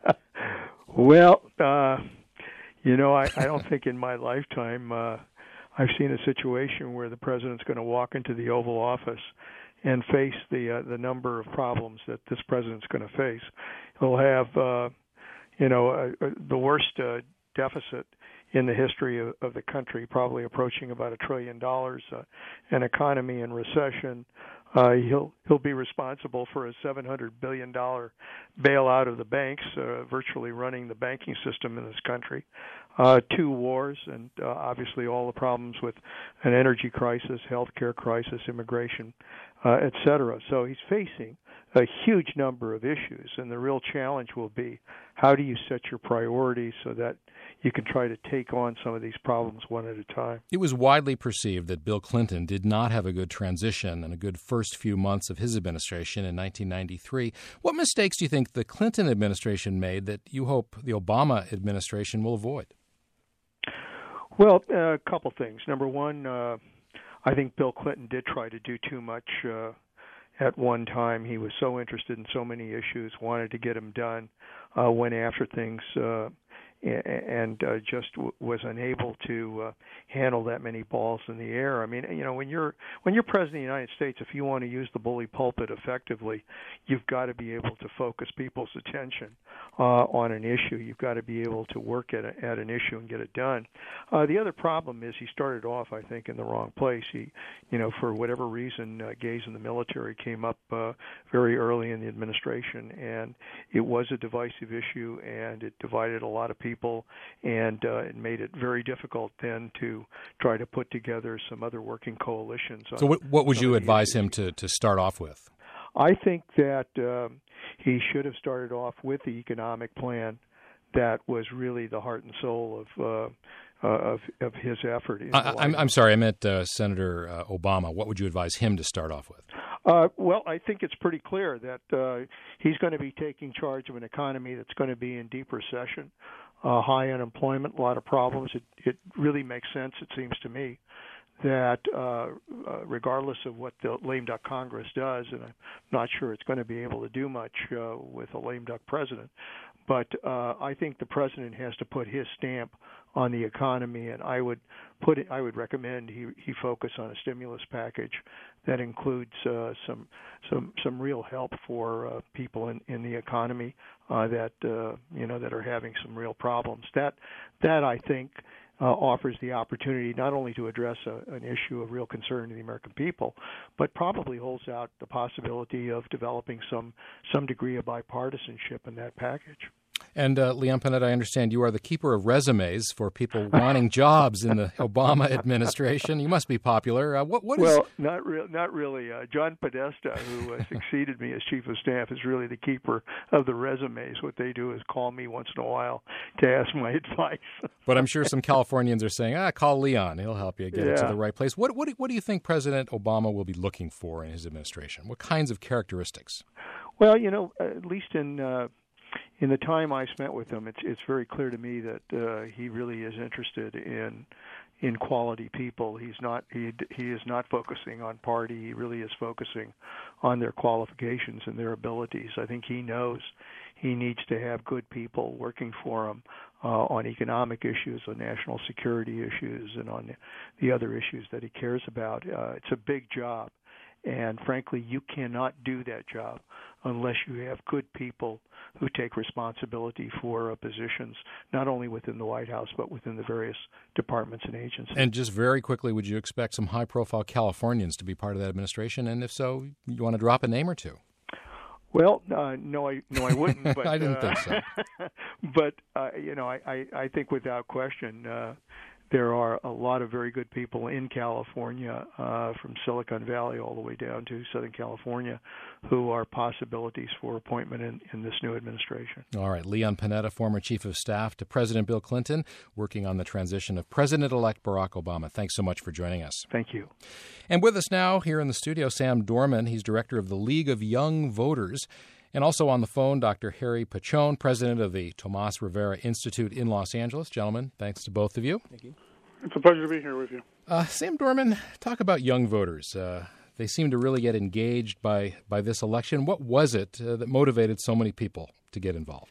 well, uh... You know, I, I don't think in my lifetime uh, I've seen a situation where the president's going to walk into the Oval Office and face the uh, the number of problems that this president's going to face. He'll have, uh, you know, uh, uh, the worst uh, deficit in the history of, of the country, probably approaching about a trillion dollars, uh, an economy in recession. Uh, he'll he'll be responsible for a seven hundred billion dollars bailout of the banks, uh, virtually running the banking system in this country. Uh, two wars, and uh, obviously all the problems with an energy crisis, healthcare crisis, immigration, uh, et cetera. So he's facing a huge number of issues, and the real challenge will be how do you set your priorities so that you can try to take on some of these problems one at a time. It was widely perceived that Bill Clinton did not have a good transition and a good first few months of his administration in nineteen ninety-three. What mistakes do you think the Clinton administration made that you hope the Obama administration will avoid? Well, uh, a couple things. Number one, uh, I think Bill Clinton did try to do too much uh, at one time. He was so interested in so many issues, wanted to get them done, uh, went after things, uh, and uh, just w- was unable to uh, handle that many balls in the air. I mean, you know, when you're when you're president of the United States, if you want to use the bully pulpit effectively, you've got to be able to focus people's attention uh, on an issue. You've got to be able to work at a, at an issue and get it done. Uh, the other problem is he started off, I think, in the wrong place. He, you know, for whatever reason, uh, gays in the military came up uh, very early in the administration, and it was a divisive issue, and it divided a lot of people. people, and uh, it made it very difficult then to try to put together some other working coalitions. So what, what would you advise him to, to start off with? I think that um, he should have started off with the economic plan that was really the heart and soul of uh, uh, of, of his effort. I, I'm, I'm sorry, I meant uh, Senator uh, Obama. What would you advise him to start off with? Uh, well, I think it's pretty clear that uh, he's going to be taking charge of an economy that's going to be in deep recession, uh, high unemployment, a lot of problems. It, it really makes sense, it seems to me, that uh, uh, regardless of what the lame duck Congress does, and I'm not sure it's going to be able to do much uh, with a lame duck president, but uh, I think the president has to put his stamp on the economy, and I would put it, I would recommend he he focus on a stimulus package that includes uh, some some some real help for uh, people in, in the economy uh, that uh, you know that are having some real problems. That that I think uh, offers the opportunity not only to address a, an issue of real concern to the American people, but probably holds out the possibility of developing some some degree of bipartisanship in that package. And uh, Leon Panetta, I understand you are the keeper of resumes for people wanting jobs in the Obama administration. You must be popular. Uh, what, what is... Well, not, re- not really. Uh, John Podesta, who uh, succeeded me as chief of staff, is really the keeper of the resumes. What they do is call me once in a while to ask my advice. But I'm sure some Californians are saying, ah, call Leon. He'll help you get yeah. it to the right place. What, what, what do you think President Obama will be looking for in his administration? What kinds of characteristics? Well, you know, at least in... Uh, In the time I spent with him, it's it's very clear to me that uh, he really is interested in in quality people. He's not he he is not focusing on party. He really is focusing on their qualifications and their abilities. I think he knows he needs to have good people working for him uh, on economic issues, on national security issues, and on the, the other issues that he cares about. Uh, it's a big job, and frankly, you cannot do that job unless you have good people who take responsibility for uh, positions, not only within the White House, but within the various departments and agencies. And just very quickly, would you expect some high-profile Californians to be part of that administration? And if so, you want to drop a name or two? Well, uh, no, I no, I wouldn't. But, I didn't uh, think so. But uh, you know, I, I, I think without question, uh, there are a lot of very good people in California, uh, from Silicon Valley all the way down to Southern California, who are possibilities for appointment in, in this new administration. All right. Leon Panetta, former chief of staff to President Bill Clinton, working on the transition of President-elect Barack Obama. Thanks so much for joining us. Thank you. And with us now here in the studio, Sam Dorman. He's director of the League of Young Voters. And also on the phone, Doctor Harry Pachon, president of the Tomas Rivera Institute in Los Angeles. Gentlemen, thanks to both of you. Thank you. It's a pleasure to be here with you. Uh, Sam Dorman, talk about young voters. Uh, they seem to really get engaged by, by this election. What was it uh, that motivated so many people to get involved?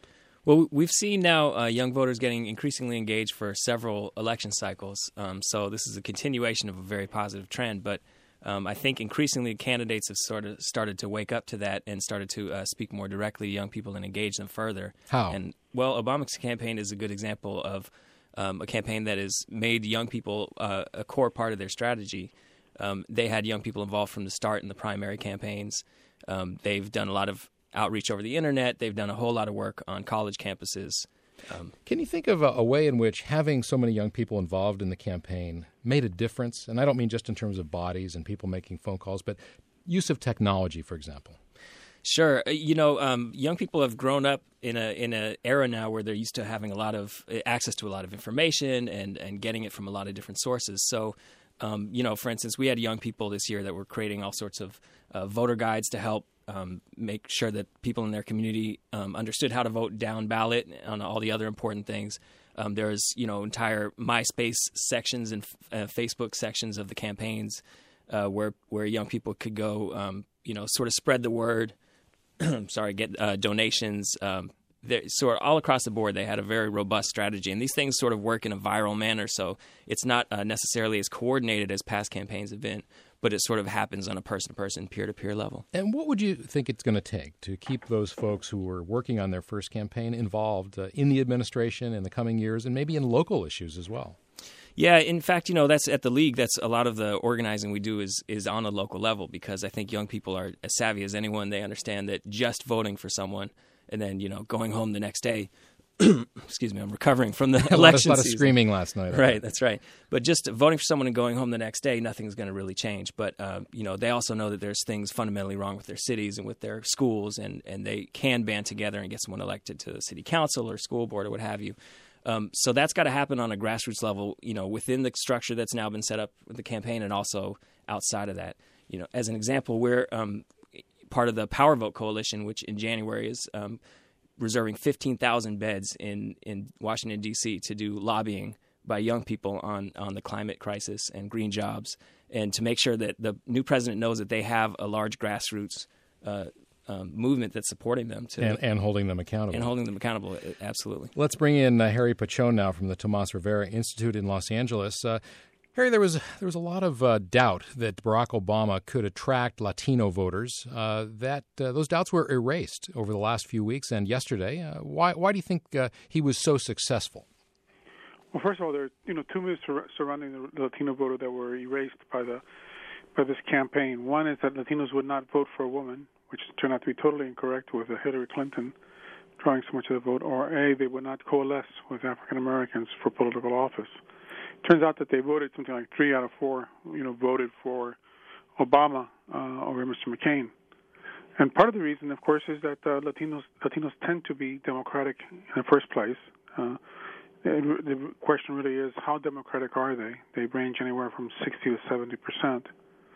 Well, we've seen now uh, young voters getting increasingly engaged for several election cycles. Um, so this is a continuation of a very positive trend. But um, I think increasingly candidates have sort of started to wake up to that and started to uh, speak more directly to young people and engage them further. How? And well, Obama's campaign is a good example of um, a campaign that has made young people uh, a core part of their strategy. Um, they had young people involved from the start in the primary campaigns. Um, they've done a lot of outreach over the internet. They've done a whole lot of work on college campuses. Um, Can you think of a, a way in which having so many young people involved in the campaign made a difference? And I don't mean just in terms of bodies and people making phone calls, but use of technology, for example. Sure. You know, um, young people have grown up in a in an era now where they're used to having a lot of access to a lot of information and, and getting it from a lot of different sources. So, um, you know, for instance, we had young people this year that were creating all sorts of uh, voter guides to help um, make sure that people in their community um, understood how to vote down ballot on all the other important things. Um, there's, you know, entire MySpace sections and uh, Facebook sections of the campaigns uh, where where young people could go, um, you know, sort of spread the word. sorry, get uh, donations. Um, so all across the board, they had a very robust strategy. And these things sort of work in a viral manner, so it's not uh, necessarily as coordinated as past campaigns have been, but it sort of happens on a person-to-person, peer-to-peer level. And what would you think it's going to take to keep those folks who were working on their first campaign involved uh, in the administration in the coming years and maybe in local issues as well? Yeah, in fact, you know, that's at the league. That's a lot of the organizing we do is is on a local level because I think young people are as savvy as anyone. They understand that just voting for someone and then, you know, going home the next day. Excuse me, I'm recovering from the a election lot of, lot of season. screaming last night. Right, that's right. But just voting for someone and going home the next day, nothing's going to really change. But, uh, you know, they also know that there's things fundamentally wrong with their cities and with their schools, and, and they can band together and get someone elected to the city council or school board or what have you. Um, so that's got to happen on a grassroots level, you know, within the structure that's now been set up with the campaign and also outside of that. You know, as an example, we're um, part of the Power Vote Coalition, which in January is um, reserving fifteen thousand beds in, in Washington, D C to do lobbying by young people on, on the climate crisis and green jobs, and to make sure that the new president knows that they have a large grassroots uh Um, movement that's supporting them to, and, and holding them accountable. And holding them accountable, absolutely. Let's bring in uh, Harry Pachon now from the Tomas Rivera Institute in Los Angeles. Uh, Harry, there was there was a lot of uh, doubt that Barack Obama could attract Latino voters. Uh, that uh, those doubts were erased over the last few weeks and yesterday. Uh, why why do you think uh, he was so successful? Well, first of all, there are you know two myths sur- surrounding the Latino voter that were erased by the by this campaign. One is that Latinos would not vote for a woman, which turned out to be totally incorrect with Hillary Clinton drawing so much of the vote, or A, they would not coalesce with African Americans for political office. Turns out that they voted something like three out of four, you know, voted for Obama uh, over Mister McCain. And part of the reason, of course, is that uh, Latinos Latinos tend to be Democratic in the first place. Uh, the, the question really is, how Democratic are they? They range anywhere from sixty to seventy percent.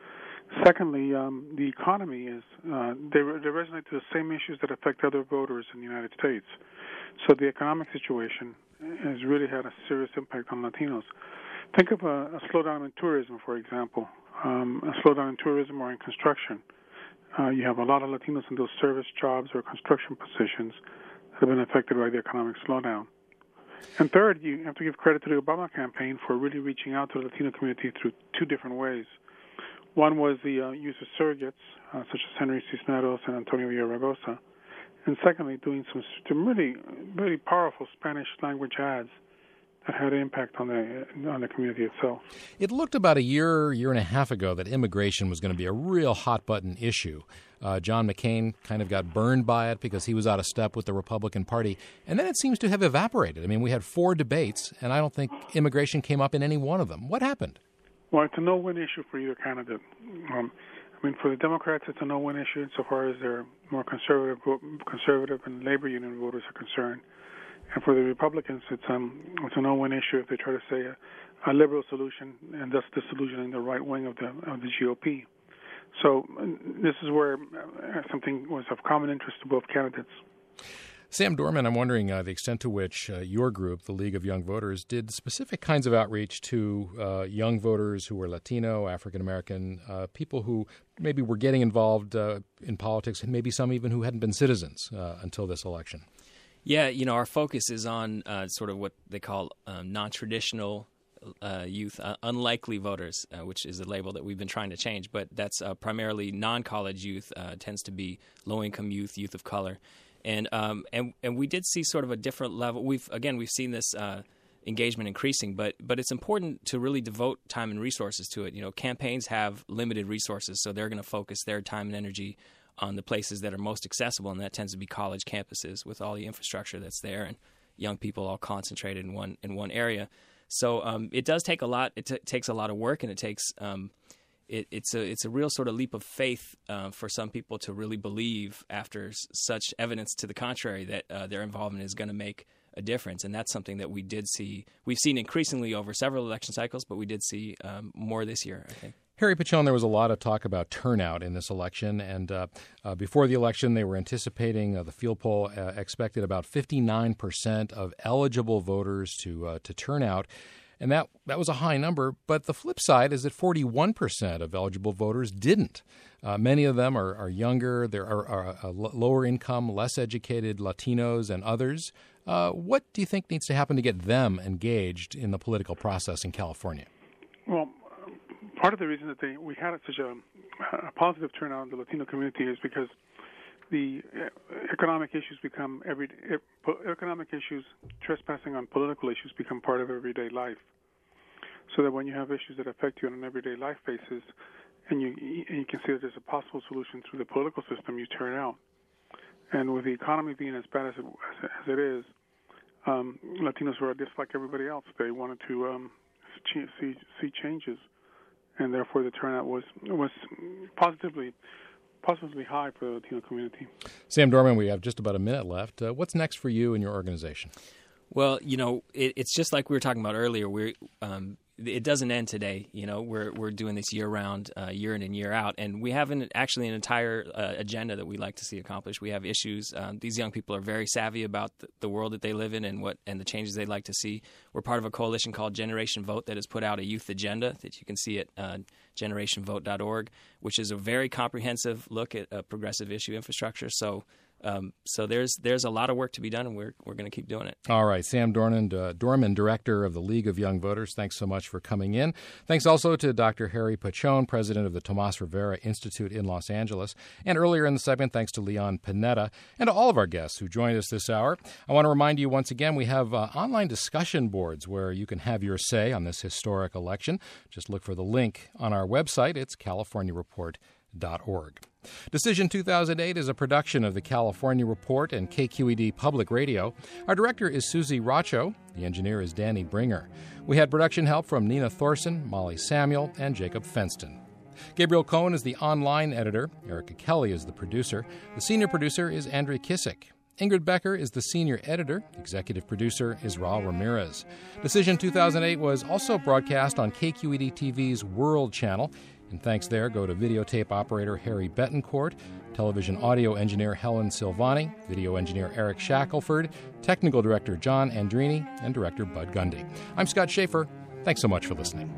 Secondly, um, the economy is, uh, they, they resonate to the same issues that affect other voters in the United States. So the economic situation has really had a serious impact on Latinos. Think of a, a slowdown in tourism, for example, um, a slowdown in tourism or in construction. Uh, you have a lot of Latinos in those service jobs or construction positions that have been affected by the economic slowdown. And third, you have to give credit to the Obama campaign for really reaching out to the Latino community through two different ways. One was the uh, use of surrogates, uh, such as Henry Cisneros and Antonio Villaraigosa. And secondly, doing some, some really, really powerful Spanish-language ads that had an impact on the on the community itself. It looked about a year, year and a half ago that immigration was going to be a real hot-button issue. Uh, John McCain kind of got burned by it because he was out of step with the Republican Party. And then it seems to have evaporated. I mean, we had four debates, and I don't think immigration came up in any one of them. What happened? Well, it's a no-win issue for either candidate. Um, I mean, for the Democrats, it's a no-win issue insofar as their more conservative, conservative and labor union voters are concerned. And for the Republicans, it's um, it's a no-win issue if they try to say a, a liberal solution and thus disillusioning the right wing of the of the G O P. So this is where something was of common interest to both candidates. Sam Dorman, I'm wondering uh, the extent to which uh, your group, the League of Young Voters, did specific kinds of outreach to uh, young voters who were Latino, African American, uh, people who maybe were getting involved uh, in politics, and maybe some even who hadn't been citizens uh, until this election. Yeah, you know, our focus is on uh, sort of what they call um, non-traditional uh, youth, uh, unlikely voters, uh, which is a label that we've been trying to change. But that's uh, primarily non-college youth, uh, tends to be low-income youth, youth of color. And um, and and we did see sort of a different level. We've again we've seen this uh, engagement increasing, but but it's important to really devote time and resources to it. You know, campaigns have limited resources, so they're going to focus their time and energy on the places that are most accessible, and that tends to be college campuses with all the infrastructure that's there and young people all concentrated in one in one area. So um, it does take a lot. It t- takes a lot of work, and it takes. Um, It, it's a it's a real sort of leap of faith uh, for some people to really believe after s- such evidence to the contrary that uh, their involvement is going to make a difference, and that's something that we did see. We've seen increasingly over several election cycles, but we did see um, more this year, I think. Harry Pachon, there was a lot of talk about turnout in this election, and uh, uh, before the election, they were anticipating uh, the field poll uh, expected about fifty-nine percent of eligible voters to uh, to turn out. And that, that was a high number, but the flip side is that forty-one percent of eligible voters didn't. Uh, many of them are, are younger, there are, are, are lower income, less educated Latinos and others. Uh, what do you think needs to happen to get them engaged in the political process in California? Well, part of the reason that they, we had such a, a positive turnout in the Latino community is because the economic issues become every economic issues, trespassing on political issues become part of everyday life. So that when you have issues that affect you on an everyday life basis, and you and you can see that there's a possible solution through the political system, you turn out. And with the economy being as bad as it, as it is, um, Latinos were just like everybody else. They wanted to um, see see changes, and therefore the turnout was was positively. Positively high for the Latino community. Sam Dorman, we have just about a minute left. Uh, what's next for you and your organization? Well, you know, it, it's just like we were talking about earlier. We're um, it doesn't end today. You know, we're we're doing this year round, uh, year in and year out, and we have an, actually an entire uh, agenda that we like to see accomplished. We have issues. Um, these young people are very savvy about the, the world that they live in and what and the changes they'd like to see. We're part of a coalition called Generation Vote that has put out a youth agenda that you can see at uh, generation vote dot org, which is a very comprehensive look at uh, progressive issue infrastructure. So. Um, so there's there's a lot of work to be done, and we're we're going to keep doing it. All right. Sam Dornan, uh, Dorman, Director of the League of Young Voters, thanks so much for coming in. Thanks also to Doctor Harry Pachon, President of the Tomas Rivera Institute in Los Angeles. And earlier in the segment, thanks to Leon Panetta and to all of our guests who joined us this hour. I want to remind you once again, we have uh, online discussion boards where you can have your say on this historic election. Just look for the link on our website. It's california report dot org. Decision two thousand eight is a production of the California Report and K Q E D Public Radio. Our director is Susie Racho. The engineer is Danny Bringer. We had production help from Nina Thorson, Molly Samuel, and Jacob Fenston. Gabriel Cohen is the online editor. Erica Kelly is the producer. The senior producer is Andrea Kissick. Ingrid Becker is the senior editor. Executive producer is Raul Ramirez. Decision two thousand eight was also broadcast on K Q E D T V's World Channel. And thanks there go to videotape operator Harry Betancourt, television audio engineer Helen Silvani, video engineer Eric Shackelford, technical director John Andrini, and director Bud Gundy. I'm Scott Schaefer. Thanks so much for listening.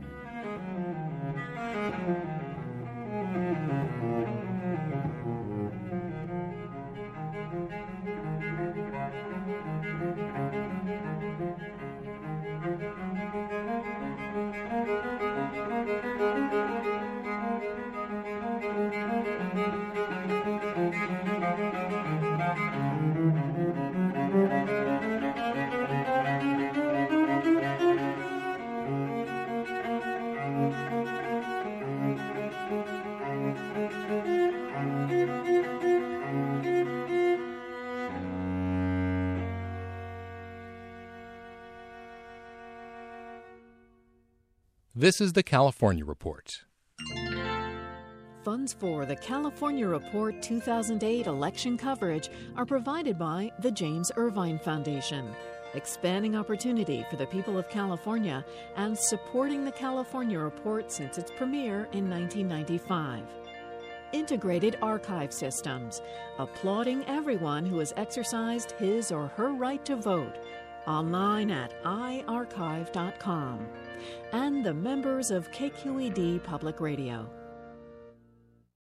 This is the California Report. Funds for the California Report two thousand eight election coverage are provided by the James Irvine Foundation, expanding opportunity for the people of California and supporting the California Report since its premiere in nineteen ninety-five. Integrated Archive Systems, applauding everyone who has exercised his or her right to vote, online at i archive dot com. And the members of K Q E D Public Radio.